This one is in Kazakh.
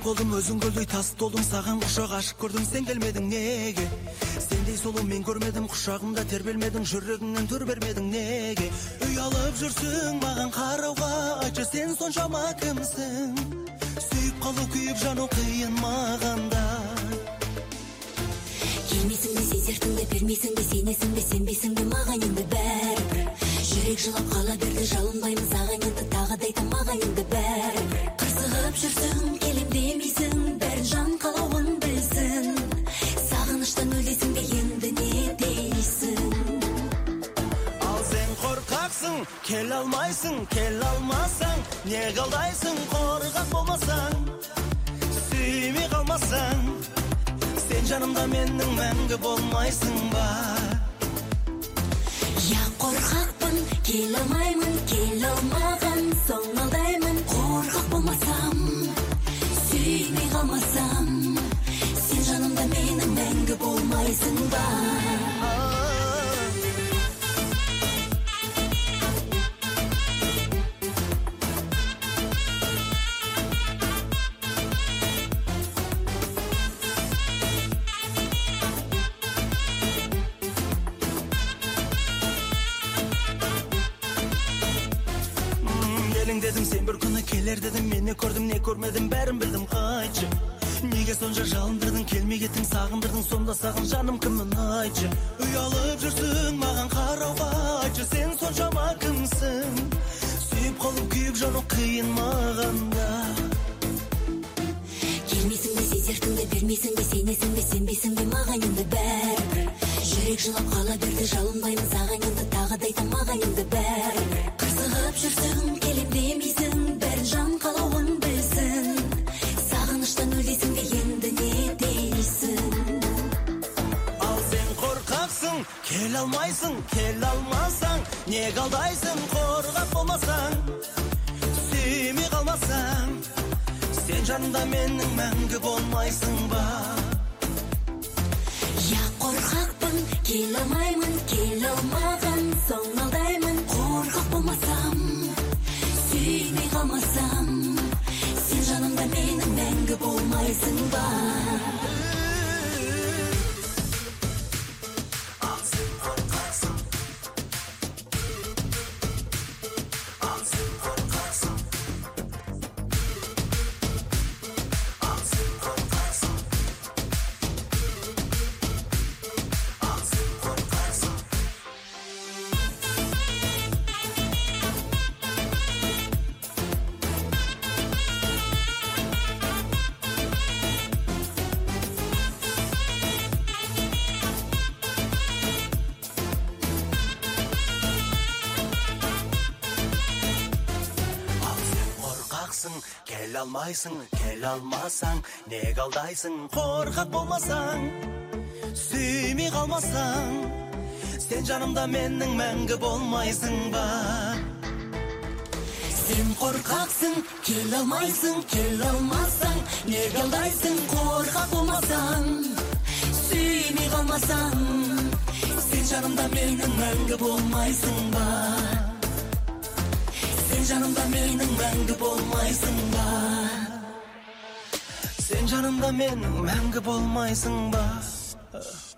болдum өзүң көлдөй тас толдум, саган кушак ашык көрдүм, сен келмедиң неге? Сендей сұлу мен көрмедім, құшағымда тербелмедің, жүрегіңнен түр бермедің неге? Ұялып жүрсің маған қарауға, айтшы сен соншама кімсің? Сүйіп қалу күйіп жану қиын мағанда. Келмейсің бе, сезертің бе, бермейсің бе, сенесің бе, сенбейсің бе, маған енді бәрібір. Жүрек жылап қала берді, жалынбаймын саған енді, тағы да айтам маған енді бәрібір. Қырсығып жүрсің, келем демейсің, бәрін жан қалауын білсін. Сағыныштан өлесің де енді не дейсің? Ал сен қорқақсың, кел алмасаң, не қалдайсың, қорқақ болмасаң, сүймей қалмасаң, сен жанымда менің мәңгі болмайсың ба? Я қорқақпын, келе алмаймын, келе алмаған соң алдаймын. Қорқақ болмасам, сүймей қалмасам, сен жанымда менің мәңгі болмайсың ба? Dedim sen bir күні келер dedim, мен не көрдім не көрмедім бәрін білдім, қайтшы. Неге сонша жалындырдың, келмей кеттің, сағындырдың, сонда саған жаным кіммін айтшы. Ұялып жүрсің маған қарауға, айтшы сен соншама кімсің? Сүйіп қалып күйіп жану қиын мағанда. Келмейсің бе, сезертің бе, бермейсің бе, сенесің бе, сенбейсің бе, маған енді бәрібір. Жүрек жылап қала берді, жалынбаймын саған енді, тағы да айтам маған енді бәрібір. Қырсығып жүрсің, келем демейсің, бәрін жан қалауын білсін. Сағыныштан өлесің де енді не дейсің? Ал сен қорқақсың, келе алмасаң, не қалдайсың, қорқақ болмасаң, сүймей қалмасаң, сен жанымда менің мәңгі болмайсың ба? Я қорқақпын, келе алмаймын, келе алмаған соң алдаймын. Қорқақ болмасам, сүймей қалмасам, сен жанымда менің мәңгі болмайсың ба? Ал сен қорқақсың, ал сен қорқақсың, ал сен қорқақсың, ал сен қорқақсың. Келе алмасаң, не қалдайсың, қорқақ болмасаң, сүймей қалмасаң, сен жанымда менің мәңгі болмайсың ба? Сен қорқақсың, келе алмасаң, не қалдайсың, қорқақ болмасаң, сүймей қалмасаң, сен жанымда менің мәңгі болмайсың ба? Сен жанымда менің мәңгі болмайсың ба? Сен жанымда менің мәңгі болмайсың ба?